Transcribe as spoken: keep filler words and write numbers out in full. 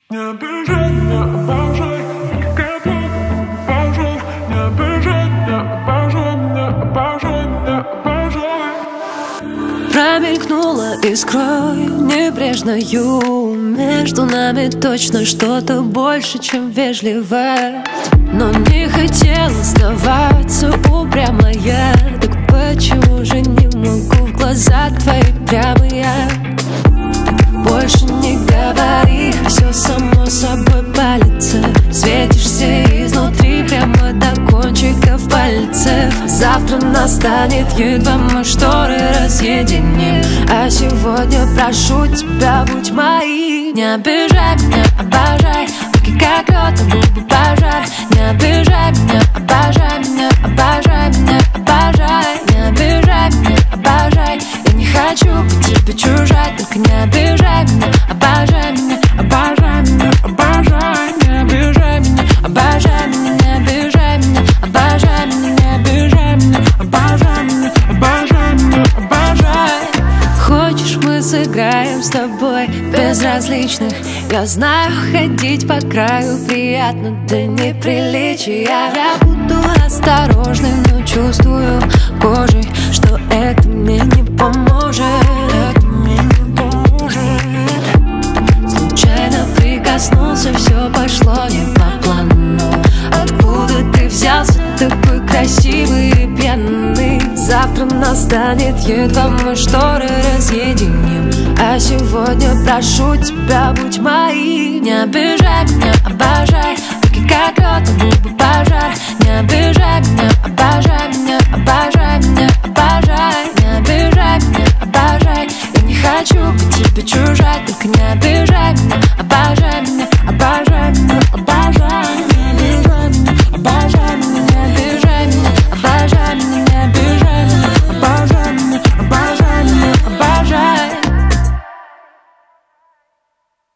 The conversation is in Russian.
Не обижай, не обожай, как я обожаю. Не обижай, не обожай, не обожай, не обожай. Промелькнула искрой небрежною. Между нами точно что-то больше, чем вежливо. Но не хотела сдаваться, упрямая. Так почему же не могу в глаза твои прямые? Больше не говори, все само собой палится. Светишься изнутри прямо до кончиков пальцев. Завтра настанет, едва мы шторы разъединим. А сегодня прошу тебя, будь моим. Не обижай меня, обожай, руки как лед, а губы пожар. Не обижай меня, обожай меня, обожай меня, обожай. Не обижай меня, обожай, я не хочу быть тебе чужой. Только не обижай меня, обожай меня, обожай меня, обожай. Не обижай меня, обожай меня, не обижай меня, обожай меня, не обижай меня, обожай меня, обожай меня, обожай. Хочешь, мы сыграем с тобой безразличных? Я знаю, ходить по краю приятно до неприличия. Я буду осторожным, но чувствую кожей, что это мне не поможет. Это мне не поможет. Случайно прикоснулся, все пошло не по плану. Откуда ты взялся такой красивый и пьяный? Завтра настанет, едва мы шторы разъединим. А сегодня прошу тебя, будь моим. Не обижай меня, обожай, руки как лед, а губы пожар. Не обижай меня, обожай меня, обожай меня, обожай. Не обижай меня, обожай, я не хочу быть тебе чужой. Только не обижай